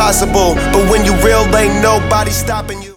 impossible. But when you real, ain't nobody stopping you.